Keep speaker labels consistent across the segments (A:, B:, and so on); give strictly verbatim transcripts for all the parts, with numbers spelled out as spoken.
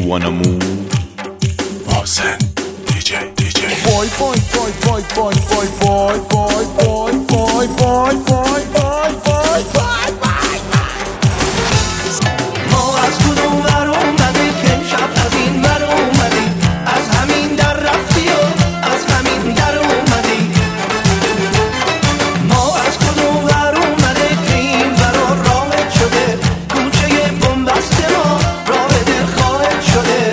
A: wanna move. Bossen, دی جی دی جی.
B: Boy, boy, boy, boy, boy, boy, boy, boy, boy, boy, boy, boy, boy, boy, boy, boy.
C: ما از کدوم ور اومدی که امشب از این ور اومدی، از همین در رفتی و از همین در اومدی. ما از کدوم ور اومده که این ور راهت شده، کوچه بنبست ما راه دل خواهد شده.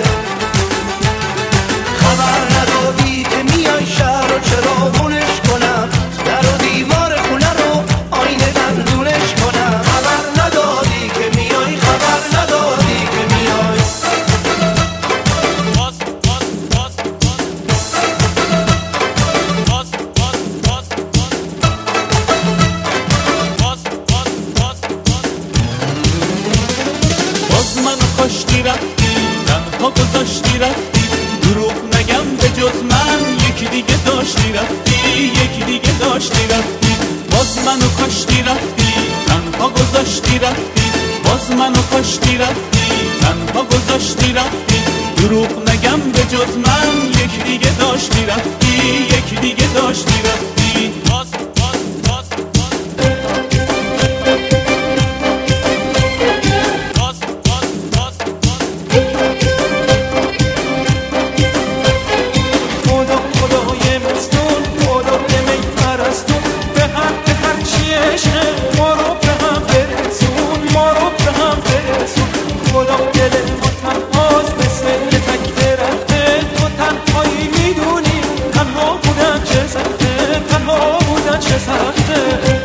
C: خبر ندادی که میای شهر و چراغونش کنم، در و دیوار خونه رو آینه دندونش کنم. خبر ندادی که میای، خبر ندادی که میای.
D: باز باز باز باز باز باز باز باز باز منو کاشتی رفتی، تنها گذاشتی رفتی، دروغ نگم به جز من یکی دیگه داشتی رفتی، یکی دیگه داشتی رفتی. باز منو کاشتی رفتی، تنها گذاشتی رفتی، باز منو کاشتی رفتی، تنها گذاشتی رفتی، دروغ نگم به جز من یکی دیگه داشتی رفتی، یکی دیگه داشتی رفتی. باز باز باز باز باز
C: خدا خدای مستون، خدا می پرستون، به حق هر چی عشقه ما رو به هم برسون، ما رو به هم برسون. خدا دل ما تنهاست مثل یه تک درخته، تو تنهایی میدونی تنها بودن چه سخته، تنها بودن چه سخته.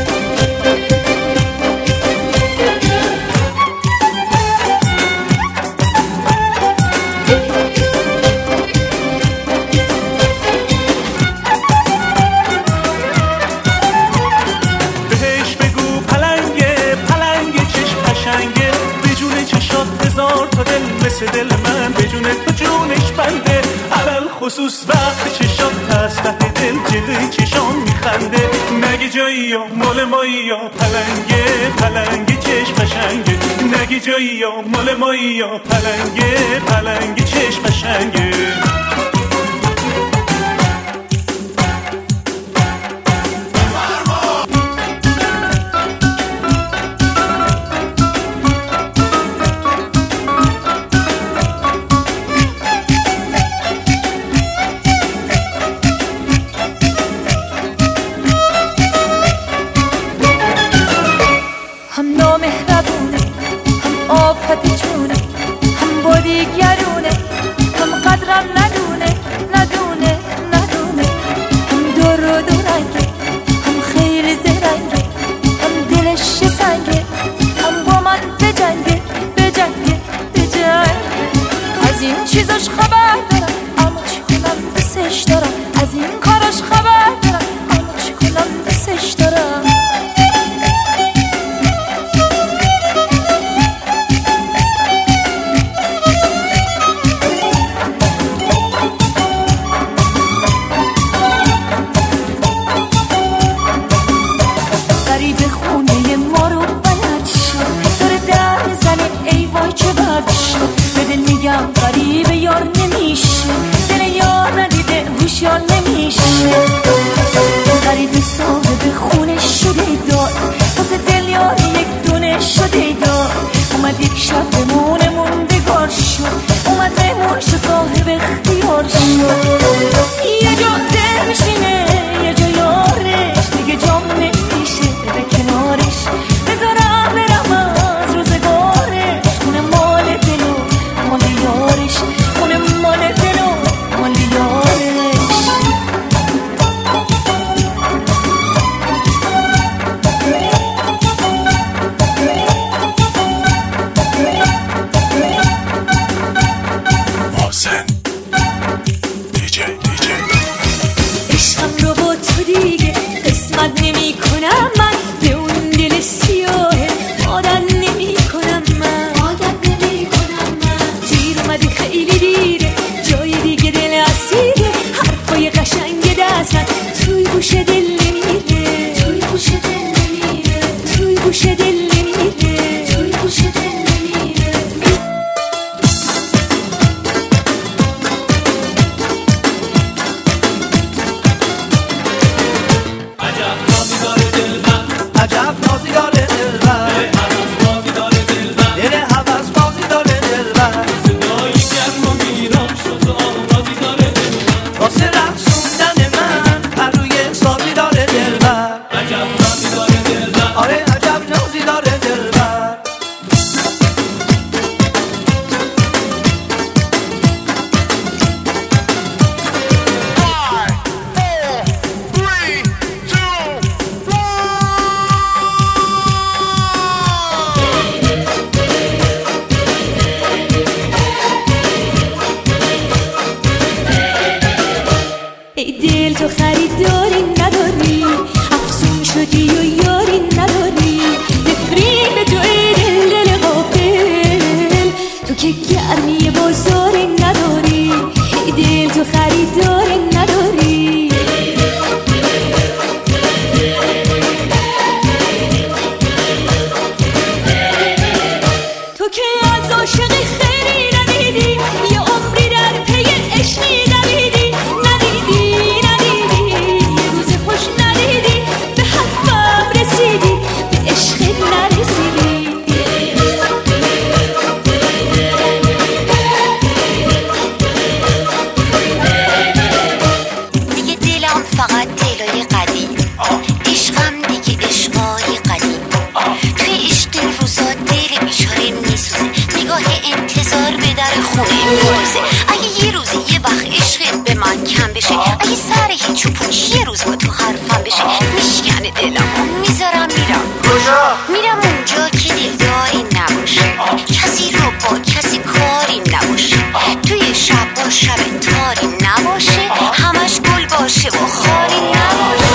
C: بهش بگو پلنگه، پلنگ چشم قشنگه، به جون چشات هزار تا دل مثل دل من، به جون تو جونش بنده. علل خصوص وقت چشات هست ته دل جلوی چشام میخنده. نگی جایی یا مال مایی یا پلنگه، پلنگ چشم قشنگه. نگی جایی یا مال مایی یا پلنگه، پلنگ چشم قشنگه.
E: هم نامهربونه، هم آفت جونه، هم بادیگرونه، هم قدرم ندونه، ندونه، ندونه. هم دور و دورنگه، هم خیلی زرنگه، هم دلش سنگه، هم با من بجنگه، بجنگه، بجنگه. از این چیزاش خبر دارم، اما چی کنم دوستش دارم. از این کاراش خبر دارم، اما چی کنم دوستش دارم. غریب خونه ما رو بلد شد، داره در میزنه ای وای چه بد شد. به دل میگم غریب یار نمیشه، دل یار ندیده هوشیار نمیشه. غریب صاحب خونه شده دار، واسه دل یار یک دونه شده دار. اومد یک شب بمونه موندگار شد، اومد مهمون شد صاحب اختیار شد. یه جا دل میشینه، یه جا یارش، دیگه جام نمیشه به کنارش. بذارم برم از روزگارش، خونه مال دل و مال یارش، خونه مال دل و مال یارش.
F: میریزه. اگه یه روزی یه وقت عشقت به من کم بشه، اگه سر هیچ و پوچ یه روز با تو حرفم بشه، میشکنه دلم میذارم میرم میرم اونجا که دلداری نباشه، کسی رو با کسی کاری نباشه، توی شب با شب تاری نباشه، همش گل باشه و خاری نباشه.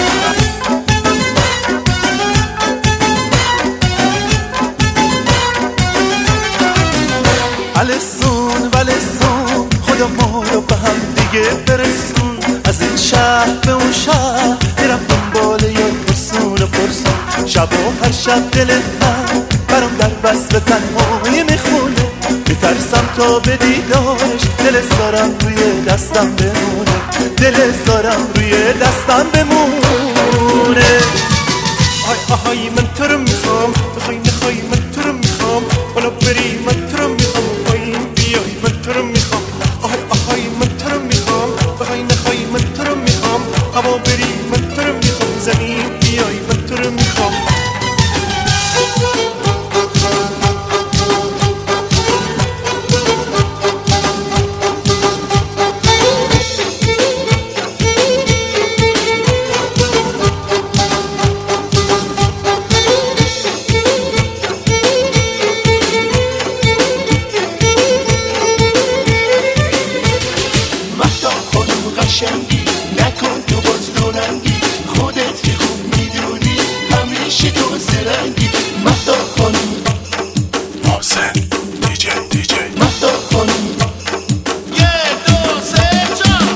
C: السون ولسون خدا ما رو به هم دیگه برسون، از این شهر به اون شهر میرم دنبال یا پرسون و پرسون، شب و هر شب دل من برام در وصل تنهایی میخونه، میترسم تا به دیدارش دل سارم روی دستم بمونه، دل سارم روی دستم بمونه. آی آهای من تو رو میخوام، بخوای نخوای من تو رو میخوام، بالا بری من تو رو میخوام، پایین بیای من تو رو میخوام. آی آهای من تو رو میخوام، بخوای نخوای من تو رو میخوام، هوا بری من تو رو میخوام، زمین بیای من تو رو میخوام.
A: نکن تو باز دوننگی، خودت که خوب میدونی همیشه تو زرنگی. مهدا خانم
B: محسن دیجی دیجی
A: مهدا خانم یه دو سه چهار.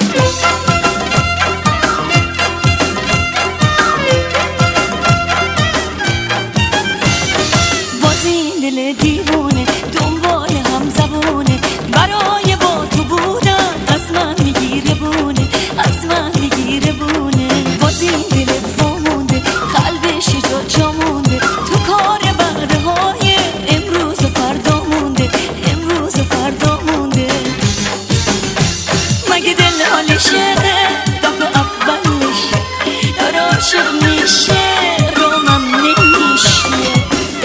E: باز این دل دیوونه دنبال هم زبونه، برای با تو بودن از من میگیره بونه، از من میگیره بونه. باز این دل فامونده قلبش جا جا مونده، تو کار بعده های امروز و فردا مونده، امروز و فردا مونده. مگه دل حالشه دفعه اولشه داره عاشق میشه رومم نمیشه.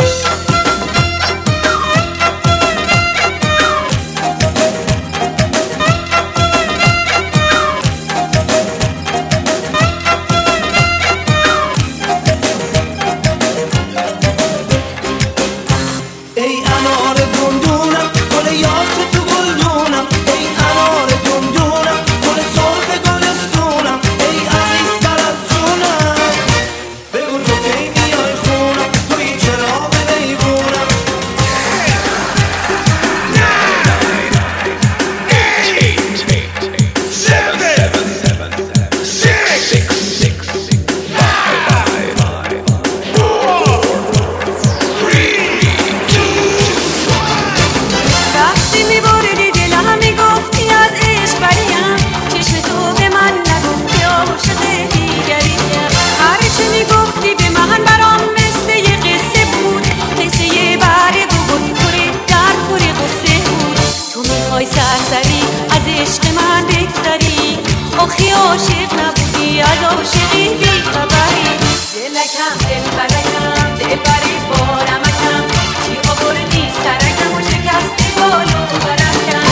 E: آخی عاشق نبودی از عاشقی بی خبری، دلکم دل برکم دل بری بارمکم، چی آوردی سرکم و شکستی بالو برکم.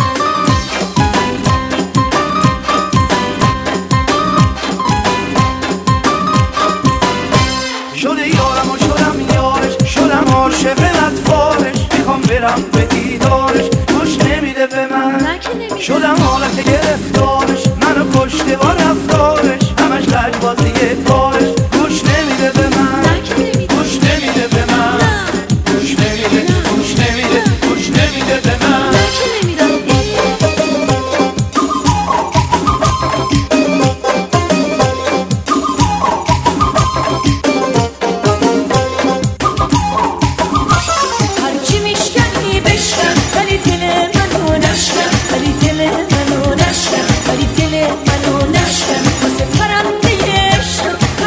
G: شده یارم و شدم یارش، شدم عاشق اطفالش، میخوام برم به دیدارش، گوش نمیده به من، شدم حالت گرفتارش، منو کشته با رفتارش، همش لجبازی کارش، گوش نمیده به من، گوش نمیده به من، گوش نمیده، گوش نمیده، گوش نمیده به من.
E: هرچی میشکنی بشکن ولی دل منو نشکن، ولی دل منو نشکن، ولی دل منو نشکن. واسه پرنده عشق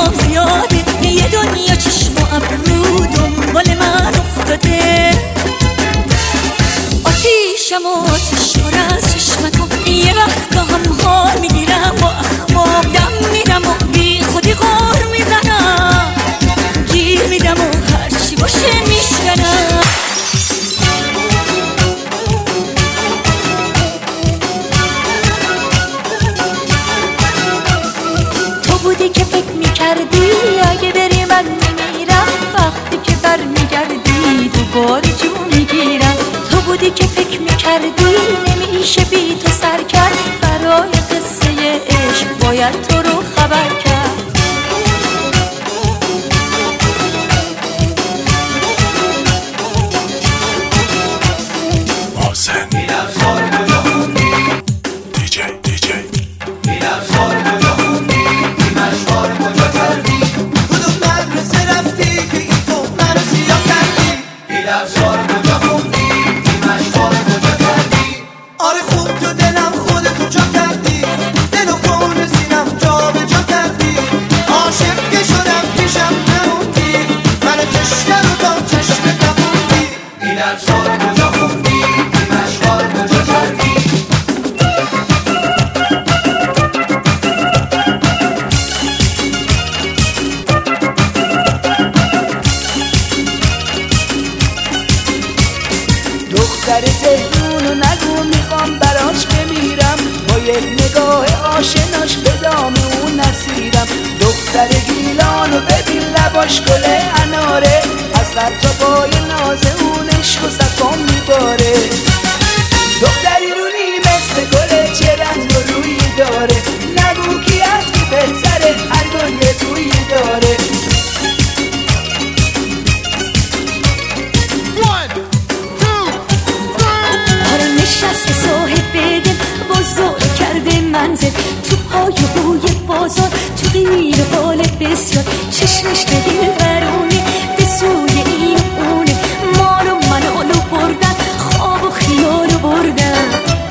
E: برام زیاده، یه دنیا چشم و ابرو دنبال من افتاده. آتیشم و آتیش پر از چشمکم، یه وقتا هم حال میگیرم با اخمام، دم میدم و بی خودی غار میزنم، گیر میدم و هرچی باشه میشکنم. تو بودی که فکر میکردی اگه بری من نمیرم، وقتی که بر میگردی دوباره جو میگیرم. تو بودی که فکر میکردی نمیشه بی تو سر کرد، برای قصه عشق باید تو رو خبر کرد.
A: محسن میرفزار کجا خوندی؟ دیجی دیجی میرفزار کجا خوندی؟ بیمشوار کجا کردی؟ کدوم مدرسه رفتی که این تو منو سیاه کردی؟ میرفزار کجا خوندی؟ بیمشوار کجا کردی؟ آره خوب تو دلم خودتو جا کردی، دلو کن سینم جا به جا کردی. عاشق که شدم پیشم نموندی، من تشکر رو تا چشم نموندی. میرفزار کجا خوندی؟ بیمشوار کجا کردی؟
G: دختر تهرونو نگو میخوام براش بمیرم، با یک نگاه آشناش به دام اون نسیرم. دختر گیلانو ببین لباش گل اناره، از سر تا پای ناز اون عشق و صفام میباره. دختری رونی مثل گل چه رنگ و روی داره، نگو کی از کی بهتره، هر گل یه روی داره.
E: نشست صاحب دل بزرگ کرده منزل، تو پای بوی بازار، تو غیر حال بسیار. چشمش به دل برونه، به سوی این اونه، مالو منالو بردن، خواب و خیالو بردن.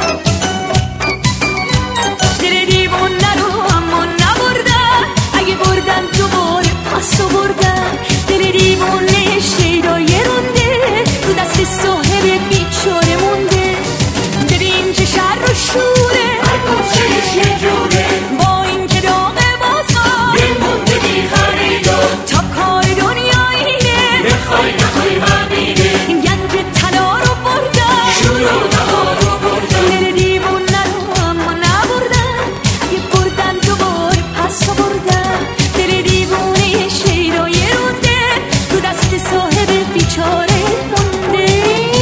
E: دل دیوونه رو اما نبردن، اگه بردن دوباره پسو بردن. دل دیوونه شیدای رونده، رو دست صاحب بیچاره مونده. شر و شوره هر کوچهش یه جوره، با این که داغ بازار یه مونده بی خریدار. تا کار دنیا اینه، بخوای نخوای همینه، گنج طلا رو بردن، شور و بهار رو بردن. دل دیوونه رو اما نبردن، اگه بردن دوباره پس بردن. دل دیوونه شیدای رونده، رو دست صاحب بیچاره مونده.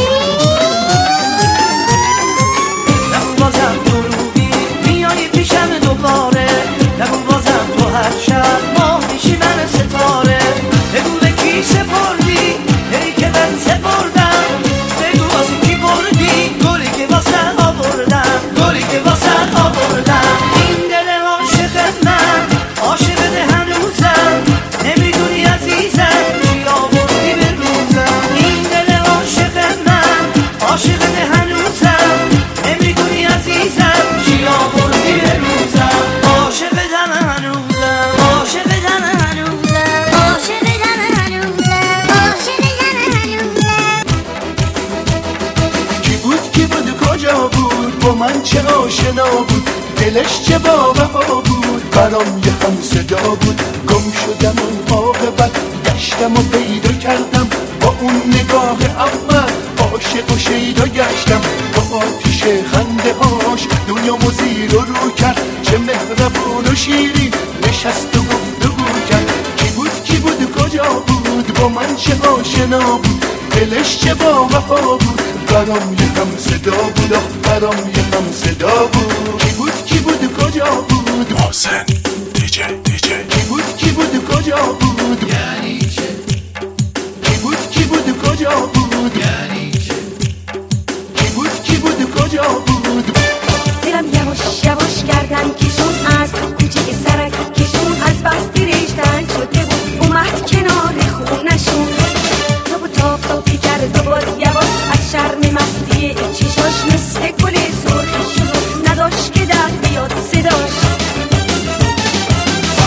G: بازم تو روبی میای پیشم دوباره، نگو بازم تو هر شب ماه میشی من ستاره. بگو به کی سپردی ای که من سپردم، بگو واسه کی بردی گلی که واسه آوردم، گلی که واسه آوردم. این دل عاشق من عاشق هنوزم، نمیدونی عزیزم چی آوردی به روزم. این دل عاشق من عاشق هنوزم، نمیدونی عزیزم چی آوردی به روزم. عاشق دم هنوزم، عاشق دم هنوزم،
F: عاشق دم هنوزم، عاشق دم هنوزم.
A: کی بود کی بود کجا بود، با من چه آشنا بود، دلش چه با وفا بود، برام یه هم صدا بود. گم شدم اون عاقبت، گشتم و پیدا کردم، با اون نگاه اول عاشق و شیدا گشتم. با آتیش خنده هاش دنیامو زیر و رو کرد، چه مهربون و شیرین نشست و گفتگو کرد. کی بود کی بود کجا بود، با من چه آشنا بود، دلش چه با وفا بود، برام یه هم صدا بود، آخ برام یه هم صدا بود. کی بود کی بود کجا بود، محسن دیجی دیجی. کی بود کی بود کجا بود، یعنی چه؟ کی بود کی بود کجا بود، یعنی چه؟ کی بود کی بود کجا بود.
E: دلم یواش یواش کردن کشون از کوچه سرک کشون، از بس دیرش تنگ شده بود اومد کنار خونشون. تو بود تاف تافی کرد و باز یواش از شرم مستی چشاش مثل گل سرخی شد، نداشت که در بیاد صداش.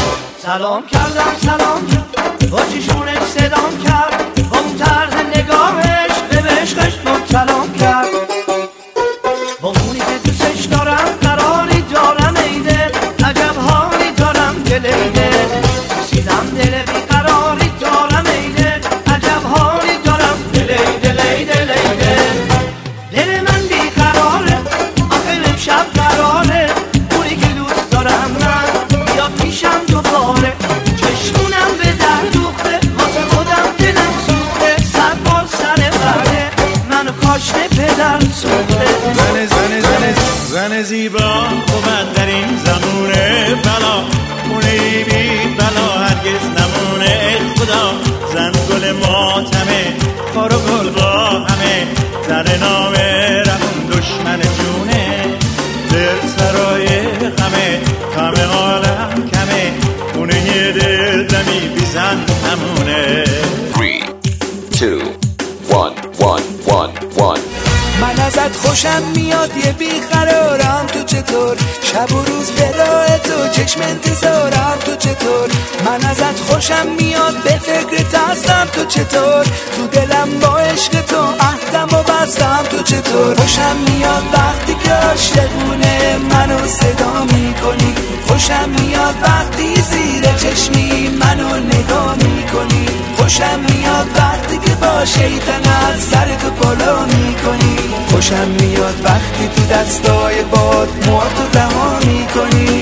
G: سلام کردم سلام کرد با چشمونش صدام کرد با اون طرز نگاهش به عشقش مبتلام کرد با اونی که دوستش دارم قراری دارم ایده عجب حالی دارم دل ایده سیدم دل بیقراری دارم ایده عجب حالی دارم دل ایده لیده لیده دل من بیقراره آخه امشب قراره اونی که دوست دارم من بیا پیشم دوباره چشمونم به در دوخته واسه خودم دلم سوخته سر بال سر برده منو کاشته پدر سوخته
D: زن زن زن زن زیبا بود در این زمونه بلا خونه بی بلا هرگز نمونه خدا زن گل ماتمه خار و گل با همه زن نامه رمون دشمن جونه دل سرای غمه همه عالم کمه خونه دل دمی بی زن نمونه
H: three, two, one, one, one, one.
I: من ازت خوشم میاد یه بیقرارم تو چطور شب و روز به راه تو چشم انتظارم تو چطور من ازت خوشم میاد به فکرت هستم تو چطور تو دلم با عشق تو عهدم و بستم تو چطور خوشم میاد وقتی که عاشقونه منو صدا میکنی خوشم میاد وقتی زیر چشمی منو نگاه میکنی خوشم میاد وقتی که با شیطنت سر تو بالا میکنی خوشم میاد وقتی تو دستای باد موهاتو رها میکنی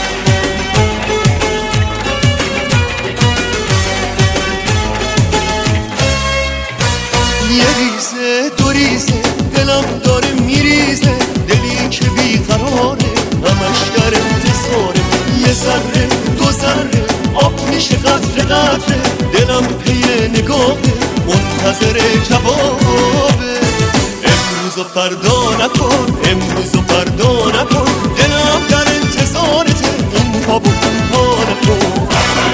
A: یه ریزه دو ریزه دلم داره میریزه دلی که بیقراره همش در انتظاره یه ذره دو ذره آب میشه قطره قطره دلم پی نگاهه منتظر جوابه امروز و فردا نکن امروز و فردا نکن دلم در انتظارته این پا و اون پا نکن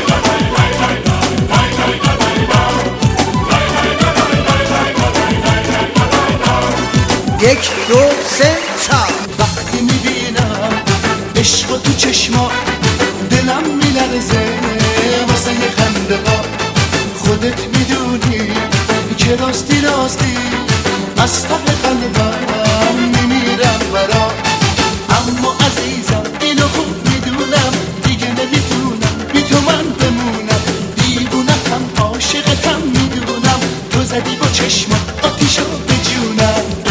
I: یک دو سه چهار
A: وقتی میبینم عشق تو چشما دلم میلرزه واسه یه خنده ها خودت میدونی که راستی راستی از ته قلبم میمیرم برا اما عزیزم اینو خوب میدونم دیگه نمیتونم بی تو من بمونم دیوونتم عاشقتم میدونم تو زدی با چشما آتیشو به جونم